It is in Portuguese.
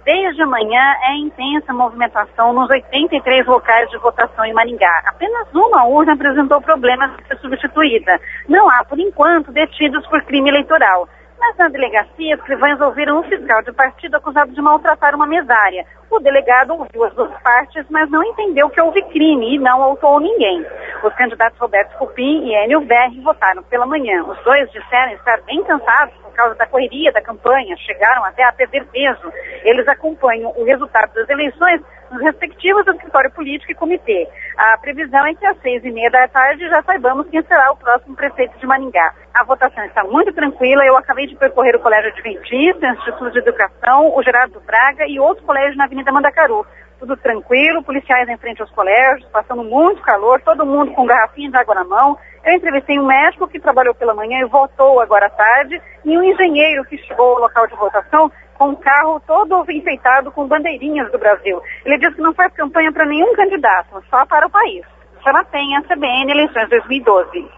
Desde amanhã é intensa movimentação nos 83 locais de votação em Maringá. Apenas uma urna apresentou problemas de ser substituída. Não há, por enquanto, detidos por crime eleitoral. Mas na delegacia, escrivães ouviram um fiscal de partido acusado de maltratar uma mesária. O delegado ouviu as duas partes, mas não entendeu que houve crime e não autuou ninguém. Os candidatos Roberto Cupim e Enio Verri votaram pela manhã. Os dois disseram estar bem cansados por causa da correria da campanha, chegaram até a perder peso. Eles acompanham o resultado das eleições nos respectivos escritório político e comitê. A previsão é que às 6:30 da tarde já saibamos quem será o próximo prefeito de Maringá. A votação está muito tranquila. Eu acabei de percorrer o Colégio Adventista, o Instituto de Educação, o Gerardo Braga e outro colégio na Avenida Mandacaru. Tudo tranquilo, policiais em frente aos colégios, passando muito calor, todo mundo com garrafinha de água na mão. Eu entrevistei um médico que trabalhou pela manhã e voltou agora à tarde, e um engenheiro que chegou ao local de votação com um carro todo enfeitado com bandeirinhas do Brasil. Ele disse que não faz campanha para nenhum candidato, só para o país. Sara Penha, CBN, eleições 2012.